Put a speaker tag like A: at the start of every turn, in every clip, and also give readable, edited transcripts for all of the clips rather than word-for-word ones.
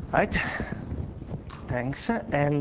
A: Right. Thanks. And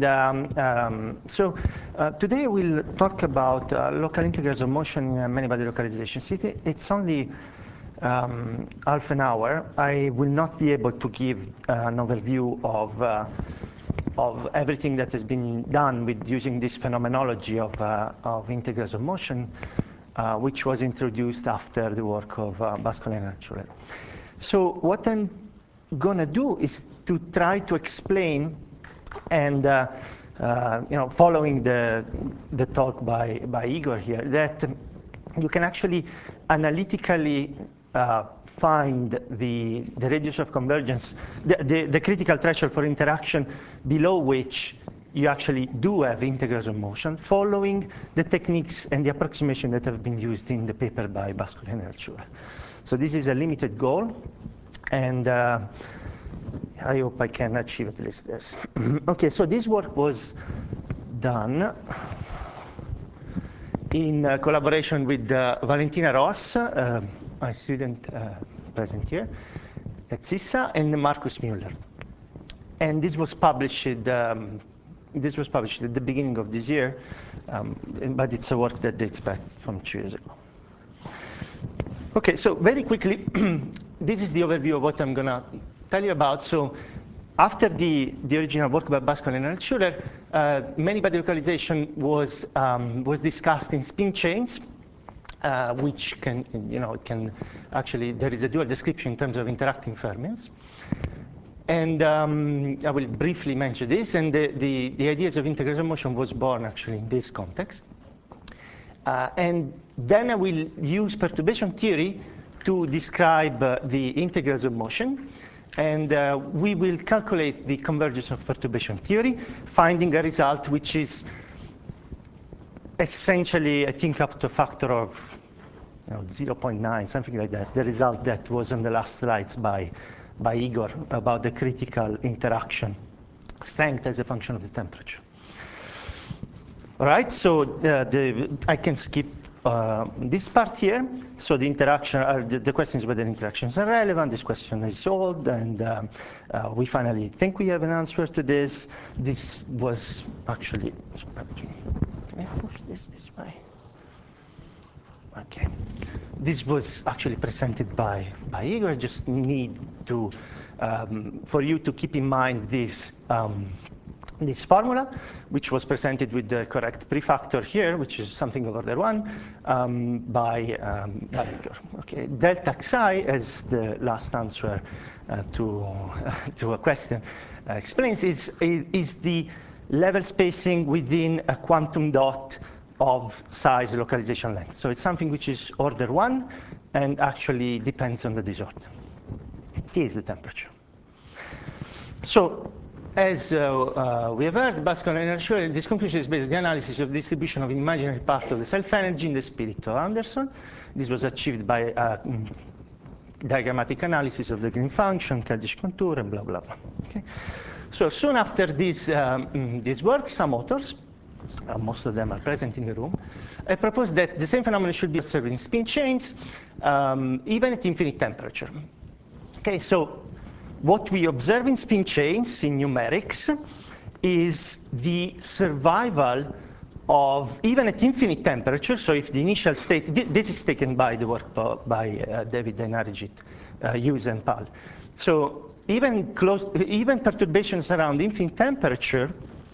A: today we'll talk about local integrals of motion in many-body localizations. It's only half an hour. I will not be able to give an overview of everything that has been done with using this phenomenology of integrals of motion, which was introduced after the work of Bascol and Altschuler. So what I'm going to do is to try to explain, and following the talk by Igor here, that you can actually analytically find the radius of convergence, the critical threshold for interaction below which you actually do have integrals of motion, following the techniques and the approximation that have been used in the paper by Bascol and Altschuler. So this is a limited goal, and I hope I can achieve at least this. Okay, so this work was done in collaboration with Valentina Ross, my student present here at CISA, and Markus Müller. And this was published at the beginning of this year, but it's a work that dates back from 2 years ago. Okay, so very quickly, this is the overview of what I'm going to tell you about. So after the original work by Bascol and Altschuler, many-body localization was discussed in spin chains, which can actually, there is a dual description in terms of interacting fermions. And I will briefly mention this, and the ideas of integrals of motion was born actually in this context. And then I will use perturbation theory to describe the integrals of motion. And we will calculate the convergence of perturbation theory, finding a result which is essentially, I think, up to a factor of 0.9, something like that, the result that was on the last slides by Igor about the critical interaction strength as a function of the temperature. All right, so I can skip this part here. So the interaction, the question is whether interactions are relevant. This question is solved, and we finally think we have an answer to this. This was actually, can I push this way? Okay. This was actually presented by Igor. I just need to, for you to keep in mind this formula, which was presented with the correct prefactor here, which is something of order 1, by Igor. Okay, delta xi, as the last answer to a question explains, is the level spacing within a quantum dot of size localization length. So it's something which is order 1 and actually depends on the disorder. T is the temperature. So as we have heard, Bascol and Altschuler, this conclusion is based on the analysis of the distribution of an imaginary part of the self-energy in the spirit of Anderson. This was achieved by diagrammatic analysis of the Green function, Keldysh contour, and blah, blah, blah. Okay? So soon after this work, some authors, most of them are present in the room, I proposed that the same phenomenon should be observed in spin chains, even at infinite temperature. Okay, so what we observe in spin chains in numerics is the survival of, even at infinite temperature, so if the initial state, this is taken by the work by David Dajnarević, Hughes and Pal. So even perturbations around infinite temperature,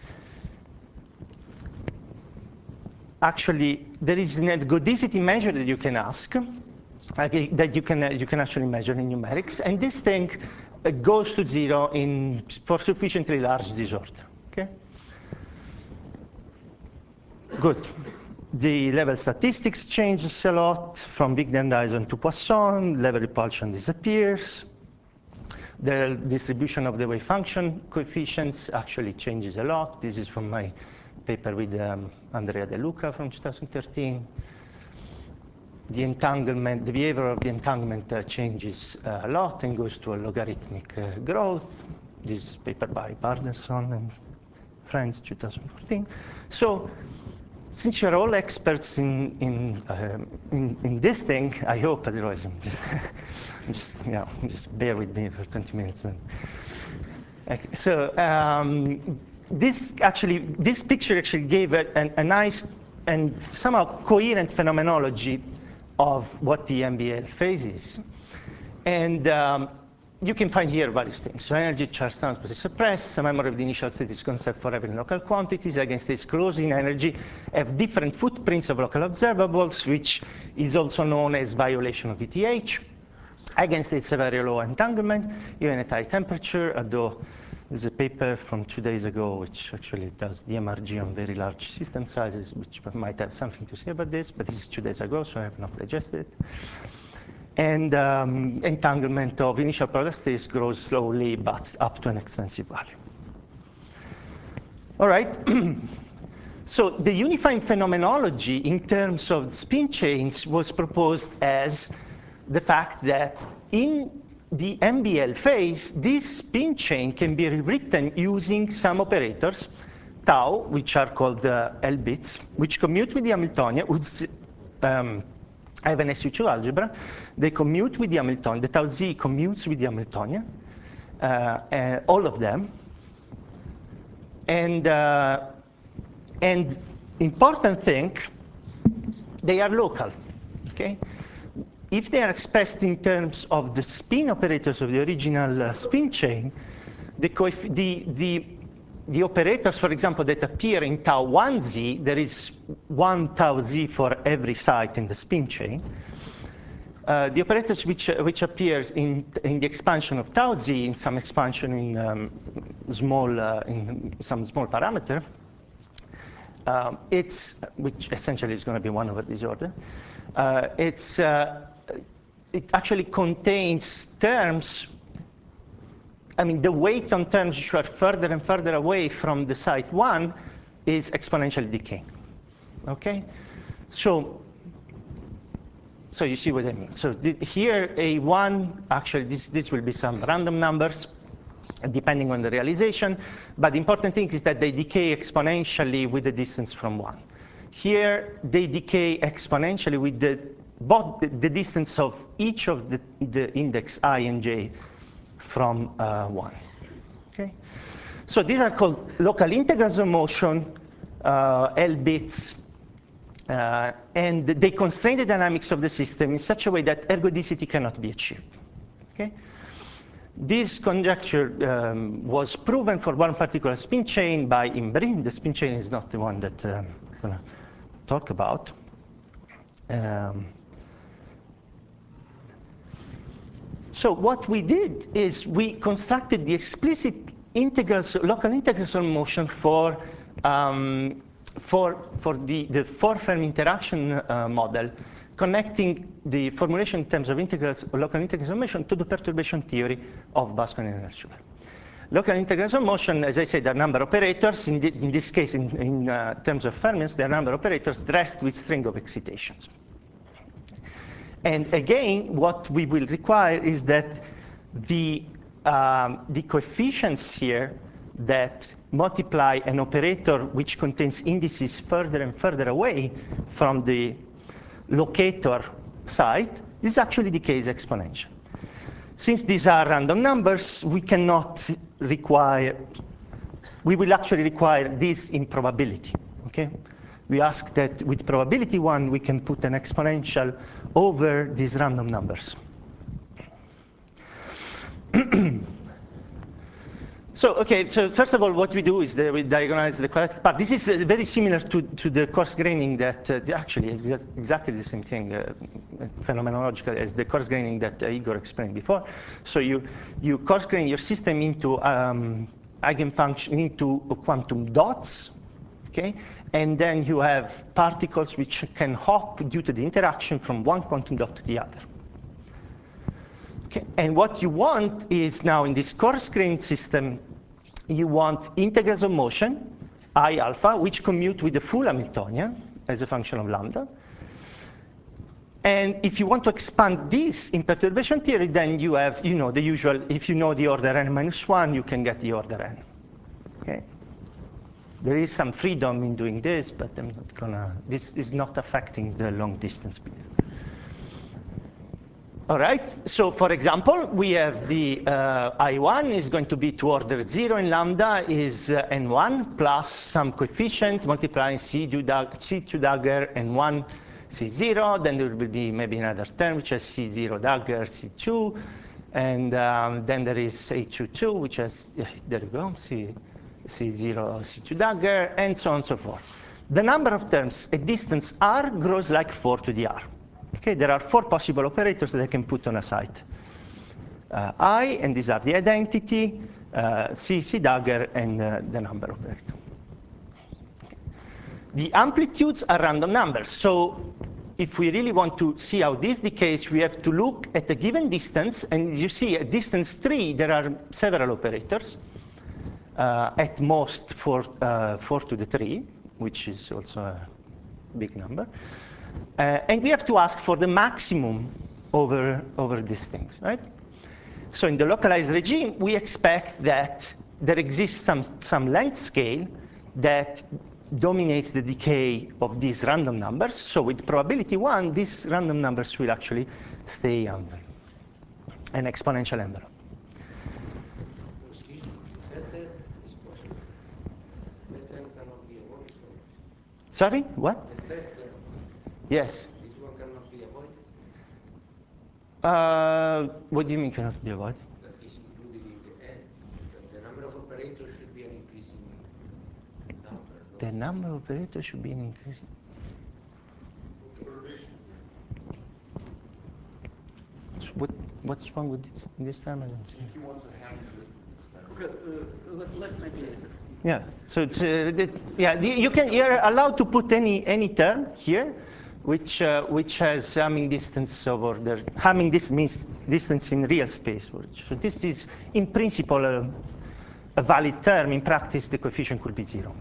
A: actually, there is an ergodicity measure that you can ask, that you can actually measure in numerics, and this thing goes to 0 for sufficiently large disorder. Okay. Good. The level statistics changes a lot from Wigner-Dyson to Poisson. Level repulsion disappears. The distribution of the wave function coefficients actually changes a lot. This is from my paper with Andrea De Luca from 2013. The entanglement, the behavior of the entanglement changes a lot and goes to a logarithmic growth. This is paper by Barderson and friends, 2014. So, since you're all experts in this thing, I hope, otherwise just bear with me for 20 minutes. So this picture actually gave a nice and somehow coherent phenomenology of what the MBL phase is. And you can find here various things. So energy charge transport is suppressed. The memory of the initial state is conserved forever in local quantities. Eigenstates close in energy have different footprints of local observables, which is also known as violation of ETH. Eigenstates have very low entanglement, even at high temperature, although there's a paper from 2 days ago which actually does DMRG on very large system sizes, which might have something to say about this, but this is 2 days ago, so I have not digested it. And entanglement of initial product states grows slowly, but up to an extensive value. All right. So the unifying phenomenology in terms of spin chains was proposed as the fact that in the MBL phase, this spin chain can be rewritten using some operators, tau, which are called L bits, which commute with the Hamiltonian, which I have an SU2 algebra. They commute with the Hamiltonian. The tau z commutes with the Hamiltonian, all of them. And important thing, they are local. Okay? If they are expressed in terms of the spin operators of the original spin chain, the operators, for example, that appear in tau 1z, there is one tau z for every site in the spin chain. The operators which appears in the expansion of tau z, in some expansion in some small parameter, which essentially is going to be 1 over this order. It actually contains terms. I mean, the weight on terms which are further and further away from the site 1 is exponentially decaying. Okay? So you see what I mean. So here, A1, actually, this will be some random numbers, depending on the realization. But the important thing is that they decay exponentially with the distance from 1. Here, they decay exponentially with the distance of each of the index I and j from 1. Okay? So these are called local integrals of motion, L bits, and they constrain the dynamics of the system in such a way that ergodicity cannot be achieved. Okay? This conjecture was proven for one particular spin chain by Imbri. The spin chain is not the one that I'm going to talk about. So what we did is we constructed the explicit integrals, local integrals of motion for the four-Fermi interaction model, connecting the formulation in terms of integrals, local integrals of motion to the perturbation theory of Bhaskara and Schubert. Local integrals of motion, as I said, are number operators. In this case, in terms of fermions, they are number operators dressed with string of excitations. And again, what we will require is that the coefficients here that multiply an operator which contains indices further and further away from the locator site is actually decays exponential. Since these are random numbers, we cannot require, we will actually require this in probability, okay? We ask that with probability 1, we can put an exponential over these random numbers. So first of all, what we do is that we diagonalize the quadratic part. This is very similar to the coarse graining that actually is exactly the same thing, phenomenological, as the coarse graining that Igor explained before. So you coarse grain your system into eigenfunction, into quantum dots, okay? And then you have particles which can hop due to the interaction from one quantum dot to the other. Okay. And what you want is now in this coarse-grained system, you want integrals of motion, I alpha, which commute with the full Hamiltonian as a function of lambda. And if you want to expand this in perturbation theory, then you have, the usual, if you know the order n minus 1, you can get the order n. Okay? There is some freedom in doing this, but I'm not gonna, this is not affecting the long distance period. All right, so for example, we have the I1 is going to be to order 0 in lambda is N1 plus some coefficient multiplying C2 dagger N1 C0. Then there will be maybe another term which has C0 dagger C2. And then there is A22, which has, there you go, C0 C2 dagger, and so on and so forth. The number of terms at distance r grows like 4 to the r. Okay, there are 4 possible operators that I can put on a site. I, and these are the identity, C dagger, and the number operator. The amplitudes are random numbers. So if we really want to see how this decays, we have to look at a given distance. And you see at distance 3, there are several operators. At most 4 to the 3, which is also a big number. And we have to ask for the maximum over these things, right? So in the localized regime, we expect that there exists some length scale that dominates the decay of these random numbers. So with probability 1, these random numbers will actually stay under an exponential envelope.
B: Excuse me, that term is possible. That term cannot be avoided.
A: Sorry, what?
B: The third term.
A: Yes.
B: This one cannot be avoided.
A: What do you mean cannot be avoided?
B: That is included in the end. The number of operators should be an increasing number. No?
A: The number of operators should be an increasing. What's wrong with this term? I don't see.
C: He wants a Hamming distance.
D: Okay, let's maybe.
A: Yeah. So yeah, you're allowed to put any term here, which has Hamming distance over the Hamming. This means distance in real space. So this is in principle a valid term. In practice, the coefficient could be 0.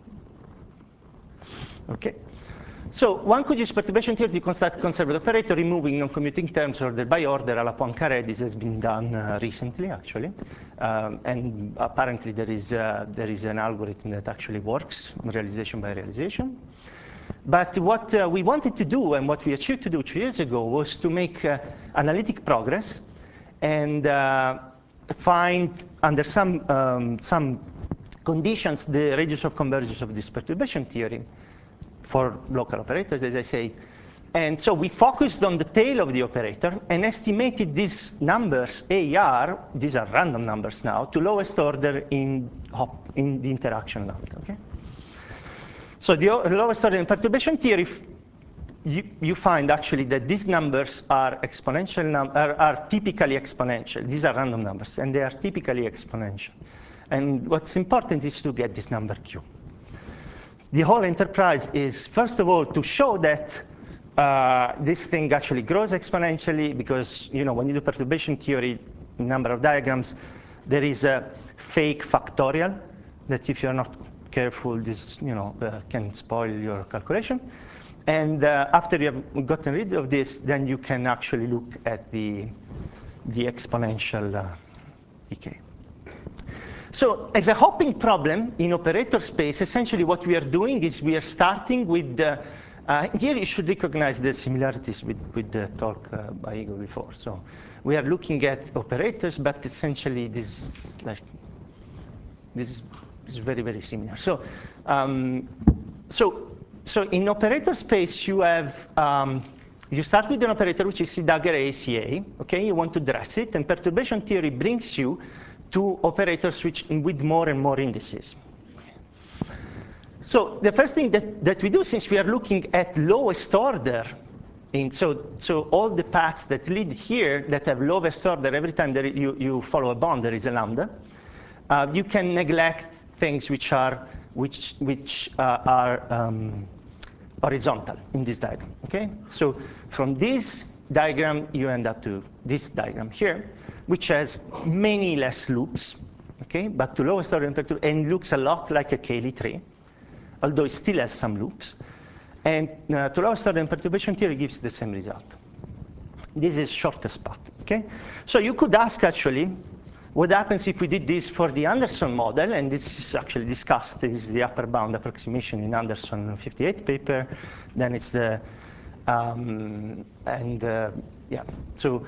A: Okay. So one could use perturbation theory to construct conserved operator, removing non-commuting terms ordered by order à la Poincaré. This has been done recently, actually, and apparently there is an algorithm that actually works, realization by realization. But what we wanted to do, and what we achieved to do 2 years ago, was to make analytic progress and find under some conditions the radius of convergence of this perturbation theory for local operators, as I say. And so we focused on the tail of the operator and estimated these numbers, AR, these are random numbers now, to lowest order in the interaction lambda. Okay? So the lowest order in perturbation theory, you find actually that these numbers are exponential, are typically exponential. These are random numbers, and they are typically exponential. And what's important is to get this number Q. The whole enterprise is, first of all, to show that this thing actually grows exponentially, because when you do perturbation theory, number of diagrams, there is a fake factorial that if you're not careful, this can spoil your calculation. And after you have gotten rid of this, then you can actually look at the exponential decay. So as a hopping problem in operator space, essentially what we are doing is we are starting with here you should recognize the similarities with the talk by Igor before. So we are looking at operators, but essentially this is very, very similar. So so in operator space, you have you start with an operator which is C dagger ACA. Okay, you want to dress it, and perturbation theory brings you to operators with more and more indices. So the first thing that we do, since we are looking at lowest order, so all the paths that lead here that have lowest order, every time that you follow a bond, there is a lambda. You can neglect things which are horizontal in this diagram. Okay, so from this diagram you end up to this diagram here, which has many less loops. Okay, but to lowest order and looks a lot like a Cayley tree, although it still has some loops. And to lowest order perturbation theory gives the same result. This is shortest path. Okay, so you could ask actually, what happens if we did this for the Anderson model? And this is actually discussed. This is the upper bound approximation in Anderson 58 paper. Then it's the Yeah. So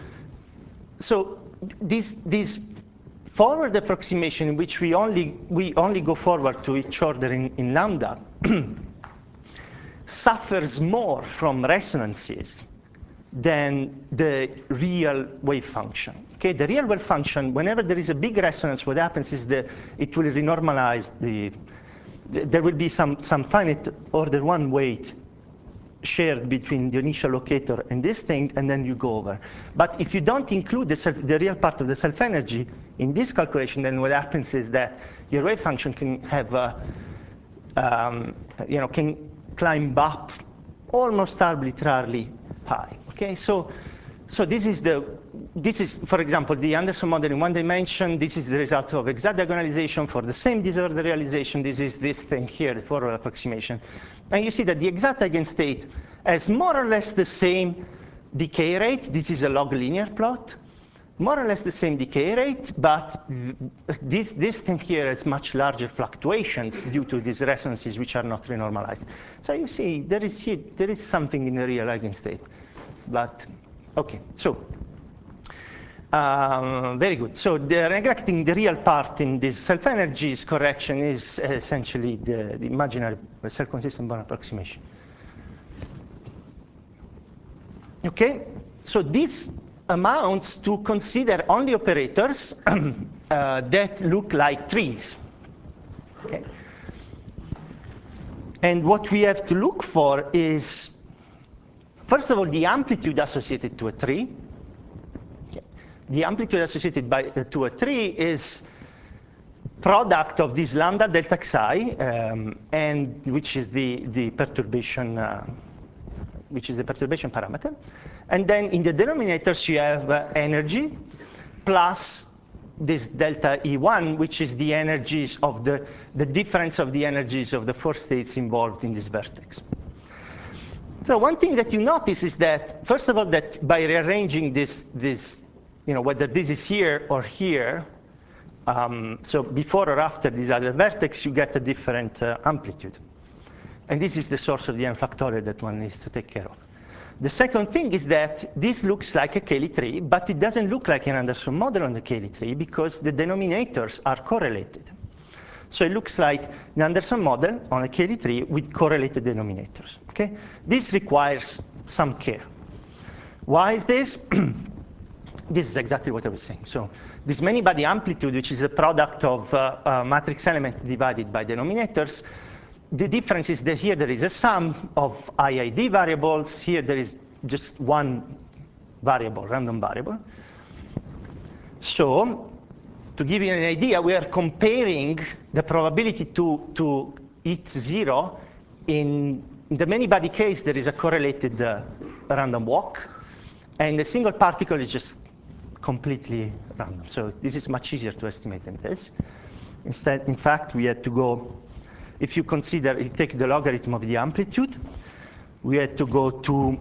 A: this forward approximation in which we only go forward to each order in lambda suffers more from resonances than the real wave function. Okay, the real wave function, whenever there is a big resonance, what happens is that it will renormalize there will be some finite order 1 weight shared between the initial locator and this thing, and then you go over. But if you don't include the real part of the self-energy in this calculation, then what happens is that your wave function can have can climb up almost arbitrarily high. Okay, so this is, for example, the Anderson model in 1 dimension. This is the result of exact diagonalization for the same disorder realization. This is this thing here, the forward approximation. And you see that the exact eigenstate has more or less the same decay rate. This is a log linear plot. More or less the same decay rate, but this thing here has much larger fluctuations due to these resonances which are not renormalized. So you see, there is something in the real eigenstate. But, OK, so very good. So the neglecting the real part in this self-energies correction is essentially the imaginary self-consistent Born approximation. OK, so this amounts to consider only operators that look like trees. Okay. And what we have to look for is, first of all, the amplitude associated to a tree. Okay. The amplitude associated to a tree is product of this lambda delta xi, and which is the perturbation parameter. And then in the denominators, you have energy plus this delta E1, which is the energies of the difference of the energies of the 4 states involved in this vertex. So one thing that you notice is that, first of all, that by rearranging this whether this is here or here, so before or after this other vertex, you get a different amplitude. And this is the source of the n factorial that one needs to take care of. The second thing is that this looks like a Cayley tree, but it doesn't look like an Anderson model on the Cayley tree because the denominators are correlated. So it looks like an Anderson model on a Cayley tree with correlated denominators. Okay? This requires some care. Why is this? This is exactly what I was saying. So this many-body amplitude, which is a product of matrix element divided by denominators, the difference is that here there is a sum of IID variables. Here there is just one variable, random variable. So to give you an idea, we are comparing the probability to hit 0. In the many-body case, there is a correlated random walk. And the single particle is just completely random. So this is much easier to estimate than this. Instead, in fact, we had to go, if you consider, you take the logarithm of the amplitude, we had to go to,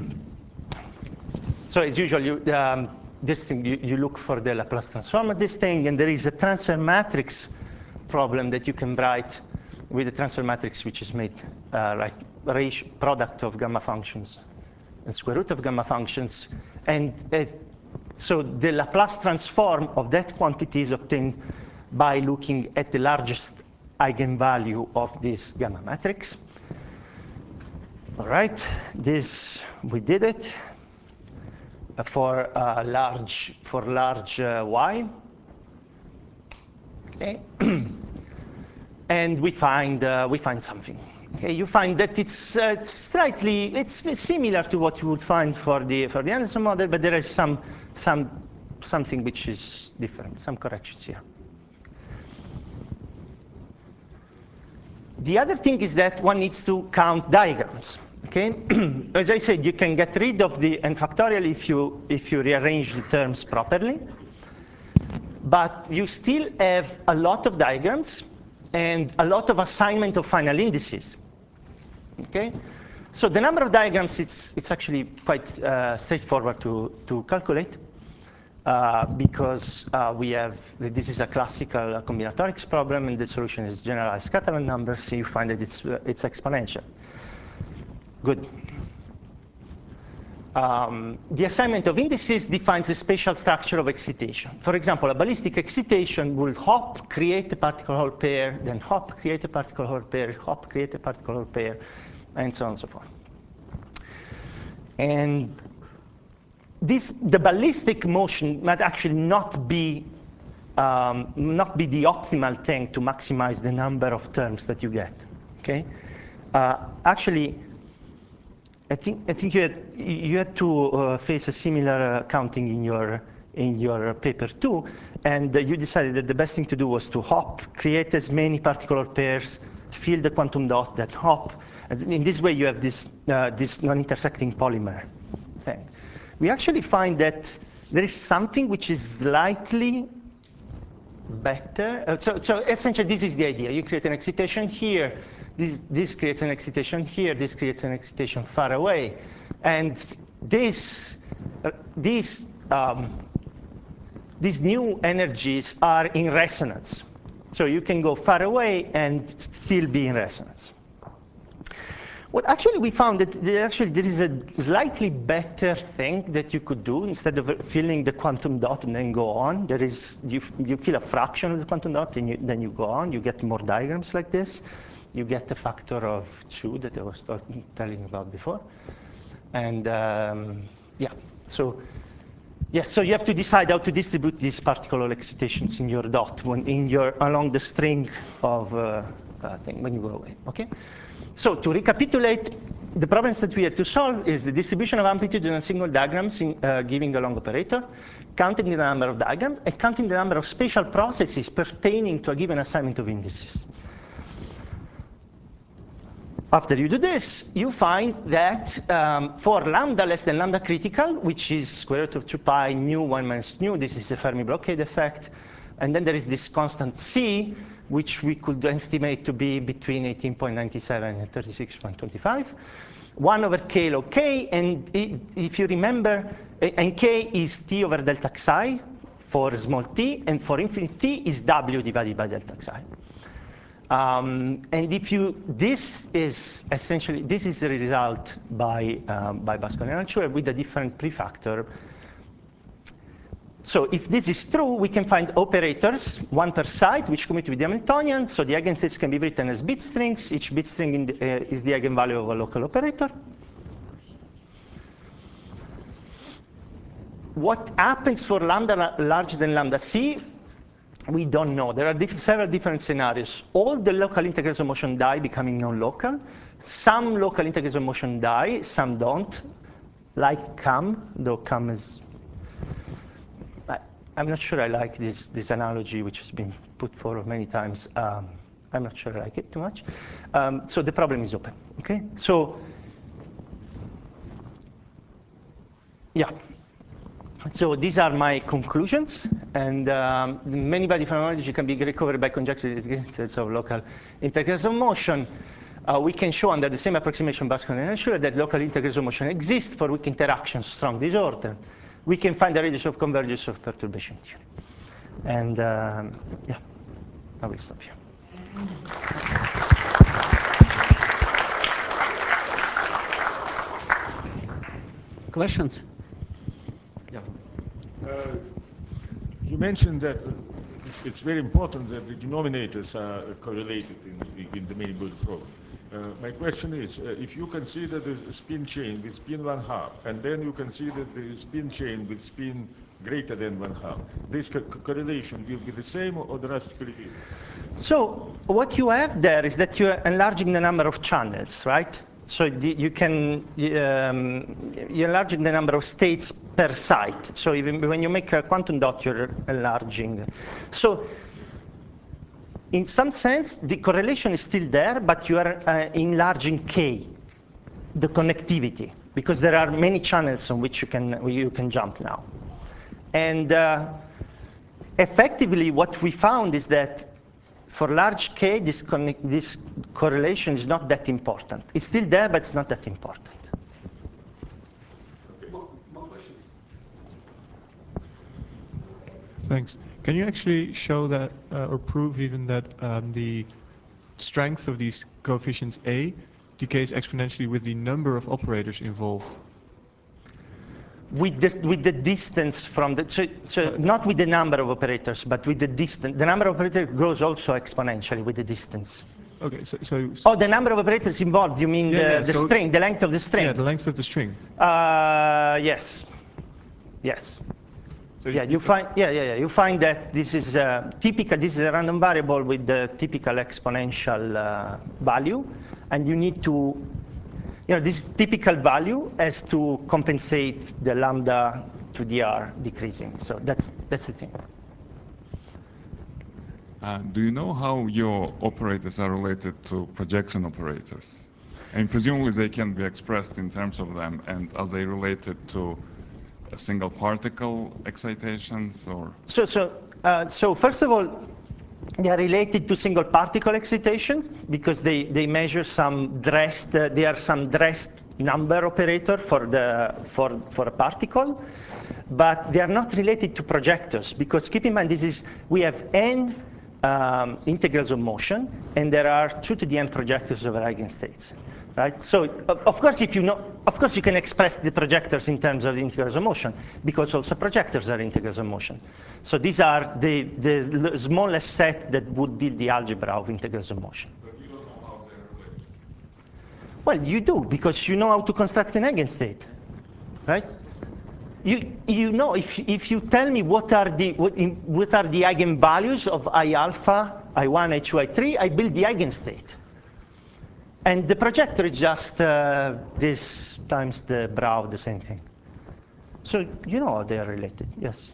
A: so as usual, this thing, you look for the Laplace transform of this thing, and there is a transfer matrix problem that you can write with a transfer matrix which is made like product of gamma functions and square root of gamma functions. And so the Laplace transform of that quantity is obtained by looking at the largest eigenvalue of this gamma matrix. All right, this, we did it for large y. Okay. And we find something. Okay, you find that it's similar to what you would find for the Anderson model, but there is something which is different, some corrections here. The other thing is that one needs to count diagrams. Okay, as I said, you can get rid of the n factorial if you rearrange the terms properly, but you still have a lot of diagrams and a lot of assignment of final indices. Okay, so the number of diagrams, it's actually quite straightforward to calculate because we have, this is a classical combinatorics problem, and the solution is generalized Catalan numbers, so you find that it's exponential. Good. the assignment of indices defines the spatial structure of excitation. For example, a ballistic excitation will hop, create a particle-Hall pair, then hop, create a particle-Hall pair, hop, create a particle-Hall pair, and so on and so forth. And the ballistic motion might actually not be the optimal thing to maximize the number of terms that you get. Okay? Actually, I think you had to face a similar counting in your paper too, and you decided that the best thing to do was to hop, create as many particle pairs, fill the quantum dot, then hop. And in this way, you have this non-intersecting polymer thing. We actually find that there is something which is slightly better. So essentially, this is the idea. You create an excitation here. This creates an excitation here. This creates an excitation far away. And these new energies are in resonance. So you can go far away and still be in resonance. What actually we found that there is a slightly better thing that you could do instead of filling the quantum dot and then go on. There is you fill a fraction of the quantum dot and then you go on. You get more diagrams like this. You get a factor of 2 that I was telling you about before. And so you have to decide how to distribute these particle excitations in your dot along the string of thing when you go away. Okay. So to recapitulate, the problems that we had to solve is the distribution of amplitude in a single diagrams giving a long operator, counting the number of diagrams, and counting the number of spatial processes pertaining to a given assignment of indices. After you do this, you find that for lambda less than lambda critical, which is square root of 2 pi nu 1 minus nu, this is the Fermi blockade effect. And then there is this constant c, which we could estimate to be between 18.97 and 36.25. 1 over k log k, and if you remember, and k is t over delta xi for small t, and for infinite t is w divided by delta xi. And this is the result by Bascon and Altshuler with a different prefactor. So if this is true, we can find operators, one per site, which commute with the Hamiltonian. So the eigenstates can be written as bit strings. Each bit string is the eigenvalue of a local operator. What happens for lambda larger than lambda c? We don't know. There are several different scenarios. All the local integrals of motion die, becoming non-local. Some local integrals of motion die, some don't. Like CAM, though CAM is... I'm not sure I like this analogy, which has been put forward many times. I'm not sure I like it too much. So the problem is open. Okay. So yeah. So these are my conclusions, and many body phenomenology can be recovered by conjecture existence of local integrals of motion. We can show under the same approximation, Bascon and Altshuler, that local integrals of motion exist for weak interactions, strong disorder. We can find the radius of convergence of perturbation theory. And yeah, I will stop here.
D: Questions?
E: Yeah. You mentioned that it's very important that the denominators are correlated in the many body problem. My question is, if you consider the spin chain with spin 1/2, and then you consider the spin chain with spin greater than 1/2, this correlation will be the same or drastically different?
A: So what you have there is that you're enlarging the number of channels, right? So you're enlarging the number of states per site. So even when you make a quantum dot, you're enlarging. So in some sense, the correlation is still there, but you are enlarging K, the connectivity, because there are many channels on which you can jump now. And effectively, what we found is that for large K, this correlation is not that important. It's still there, but it's not that important.
E: Okay.
C: More questions?
F: Thanks. Can you actually show that, or prove even that the strength of these coefficients A decays exponentially with the number of operators involved?
A: with the distance from the, so not with the number of operators, but with the distance. The number of operators grows also exponentially with the distance.
F: Okay,
A: Oh, the number of operators involved, you mean the string, the length of the string?
F: Yeah, the length of the string.
A: Yes. Yes.
F: So
A: Yeah, you find you find that this is typical. This is a random variable with the typical exponential value, and you need to, this typical value has to compensate the lambda to dr decreasing. So that's the thing.
G: Do you know how your operators are related to projection operators? And presumably they can be expressed in terms of them, and are they related to a single particle excitations or?
A: So first of all, they are related to single particle excitations because they measure some dressed, they are some dressed number operator for a particle, but they are not related to projectors because keep in mind we have n integrals of motion, and there are 2 to the n projectors over eigenstates, right? So of course, you can express the projectors in terms of the integrals of motion because also projectors are integrals of motion. So these are the smallest set that would build the algebra of integrals of motion.
G: But you don't know how they're related.
A: Well, you do because you know how to construct an eigenstate, right? You know, if you tell me what are the eigenvalues of I alpha, I1, I2, I3, I build the eigenstate. And the projector is just this times the brow, the same thing. So you know how they are related, yes.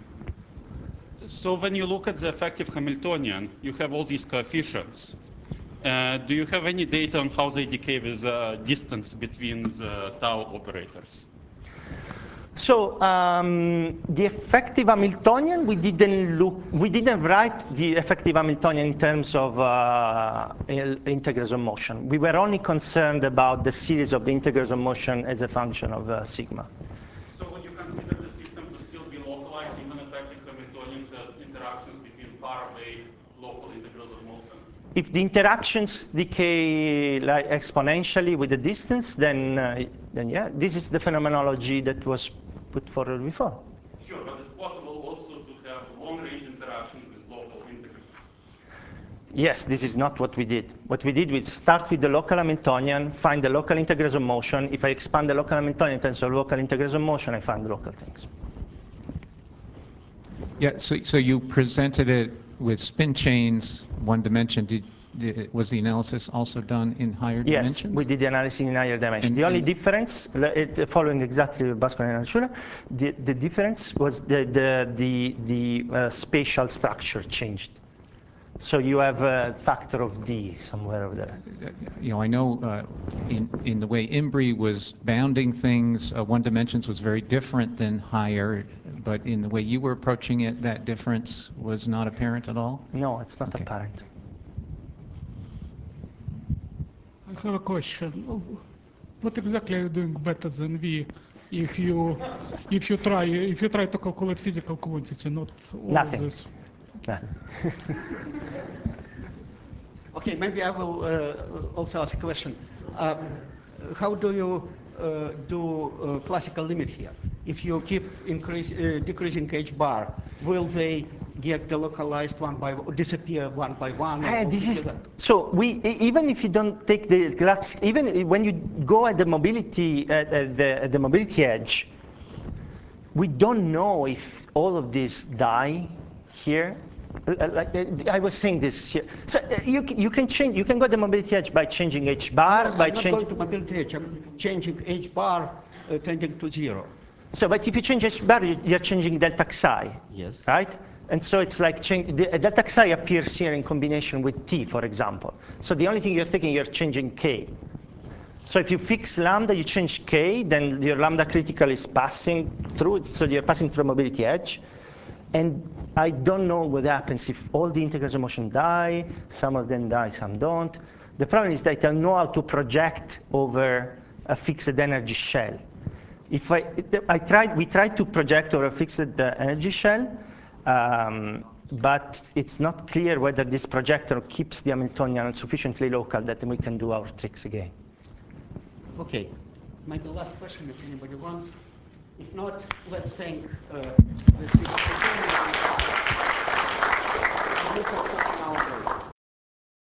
H: So when you look at the effective Hamiltonian, you have all these coefficients. Do you have any data on how they decay with the distance between the tau operators?
A: So the effective Hamiltonian, we didn't write the effective Hamiltonian in terms of integrals of motion. We were only concerned about the series of the integrals of motion as a function of sigma.
H: So would you consider the system to still be localized even effective Hamiltonian has interactions between far away local integrals of motion?
A: If the interactions decay like exponentially with the distance, then yeah, this is the phenomenology that was put forward before.
H: Sure, but it's possible also to have long-range interactions with local integrals.
A: Yes, this is not what we did. What we did was start with the local Hamiltonian, find the local integrals of motion. If I expand the local Hamiltonian in terms of local integrals of motion, I find local things.
D: Yeah, so you presented it with spin chains, one dimension. Was the analysis also done in higher dimensions?
A: Yes, we did the analysis in higher dimensions. The only difference, following exactly Bhaskar and Schüler, the difference was the spatial structure changed. So you have a factor of D somewhere over there.
D: I know in the way Imbri was bounding things, one dimensions was very different than higher, but in the way you were approaching it, that difference was not apparent at all?
A: No, it's not apparent.
I: I have a question. What exactly are you doing better than we if you try to calculate physical quantity, not all
A: Nothing.
I: of this?
A: Nothing.
C: Okay, maybe I will also ask a question. How do you do classical limit here? If you keep decreasing h bar, will they get delocalized one by one, disappear one by one?
A: So even if you don't take the glass, even when you go at the mobility at the mobility edge, we don't know if all of these die here. Like I was saying this here. So you can change. You can go to the mobility edge by changing h bar.
C: No, I'm not going to mobility edge. I'm changing h bar tending to 0.
A: So, but if you change h bar, you're changing delta xi.
C: Yes.
A: Right. And so it's like delta xi appears here in combination with t, for example. So the only thing you're taking, you're changing k. So if you fix lambda, you change k, then your lambda critical is passing through it. So you're passing through a mobility edge. And I don't know what happens if all the integrals of motion die, some of them die, some don't. The problem is that I don't know how to project over a fixed energy shell. If we tried to project over a fixed energy shell, but it's not clear whether this projector keeps the Hamiltonian sufficiently local that we can do our tricks again.
C: Okay. Maybe last question if anybody wants. If not, let's thank the speaker for joining us.